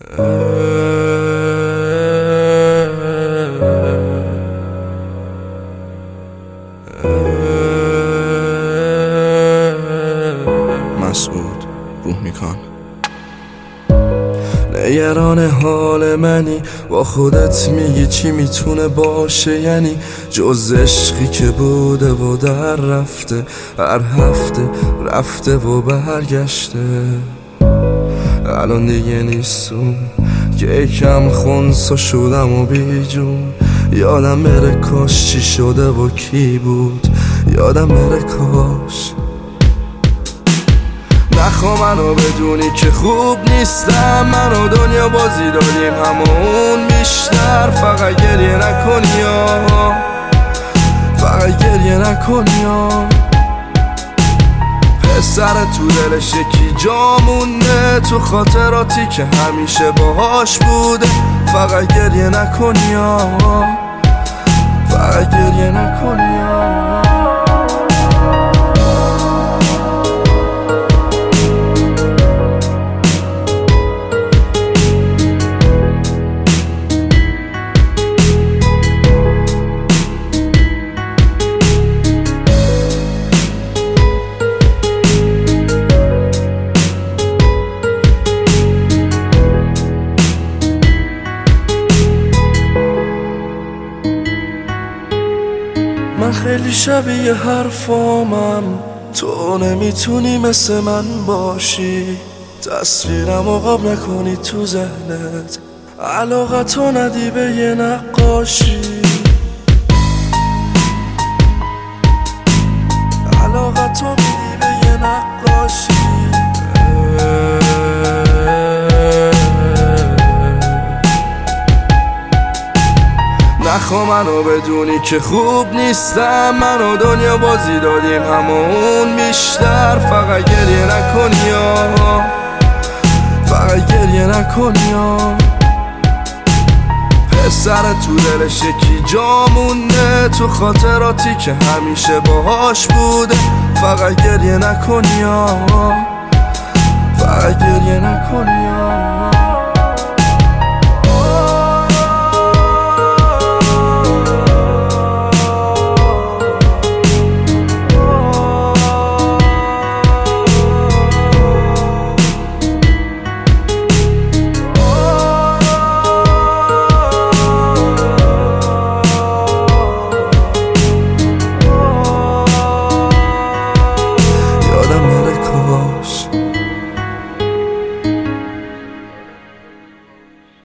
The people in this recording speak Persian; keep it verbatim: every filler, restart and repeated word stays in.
مسعود بوهنیکان. نگران حال منی، با خودت میگی چی میتونه باشه، یعنی جز عشقی که بوده و در رفته، هر هفته رفته و برگشته. الان دیگه نیستم که یکم خونسا شدم و بیجون، یادم بره کاش چی شده و کی بود، یادم بره کاش. نخوا منو بدونی که خوب نیستم، منو دنیا بازی داریم همون بیشتر. فقط گریه نکنی یا فقط گریه نکنی یا پسر تو دلش یکی جا مونده، تو خاطراتی که همیشه باهاش بوده. فقط گریه نکنی یا فقط گریه نکنی یا من خیلی شبیه حرفامم، تو نمیتونی مثل من باشی. تصویرم عقاب نکنی تو ذهنت، علاقتو ندی به یه نقاشی. علاقتو میدی به یه نقاشی. نخوا منو بدونی که خوب نیستم، منو دنیا بازی دادیم همون بیشتر. فقط گریه نکنی یا فقط گریه نکنی یا پسر تو دلش یکی جا مونده، تو خاطراتی که همیشه باهاش بوده. فقط گریه نکنی یا فقط گریه نکنی یا